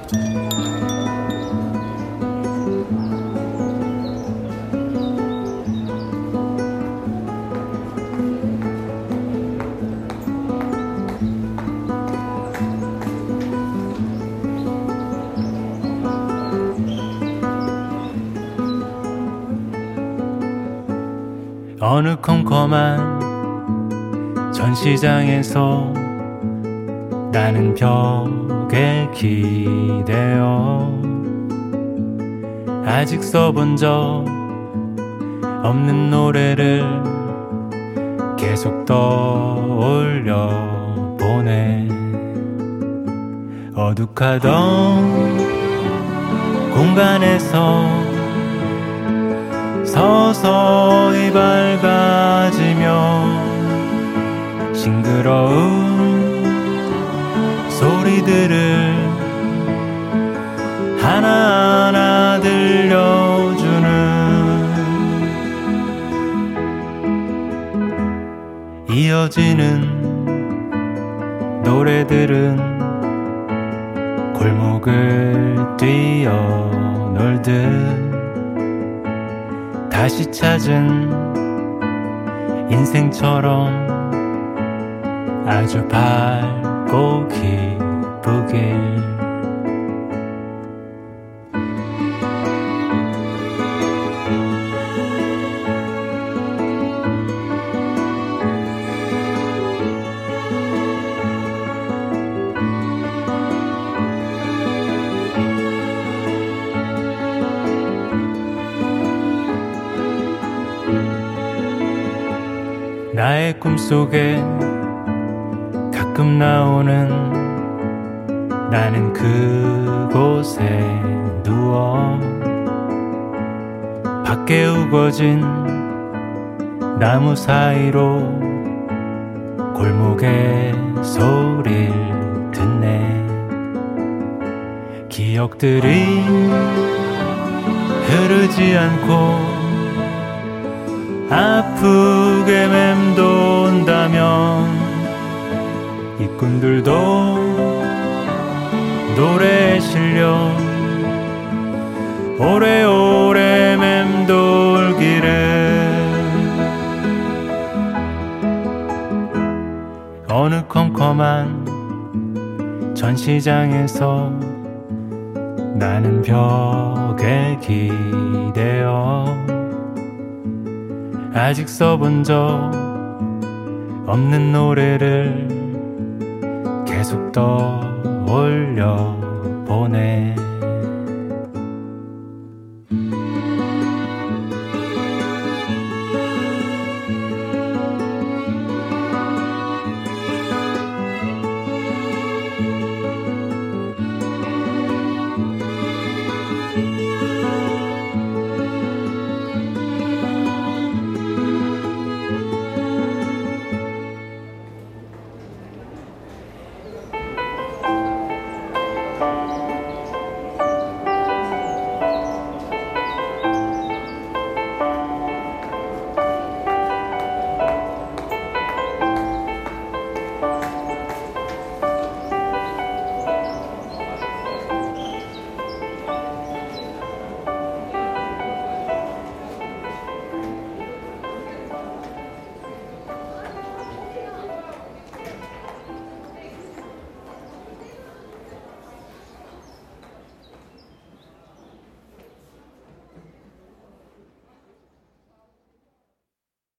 어느 컴컴한 전시장에서 나는 벽에 기대어 아직 써본 적 없는 노래를 계속 떠올려 보네. 어둑하던 공간에서 서서히 밝아지며 싱그러운 소리들을 하나하나 들려주는 이어지는 노래들은 골목을 뛰어놀듯 다시 찾은 인생처럼 아주 밝고 기쁘길. 나의 꿈속에 가끔 나오는 나는 그곳에 누워 밖에 우거진 나무 사이로 골목의 소리를 듣네. 기억들이 흐르지 않고 아프게 맴돈다면 이 꿈들도 노래에 실려 오래오래 맴돌기를. 어느 컴컴한 전시장에서 나는 벽에 기대어 아직 써본 적 없는 노래를 계속 떠올려 보네.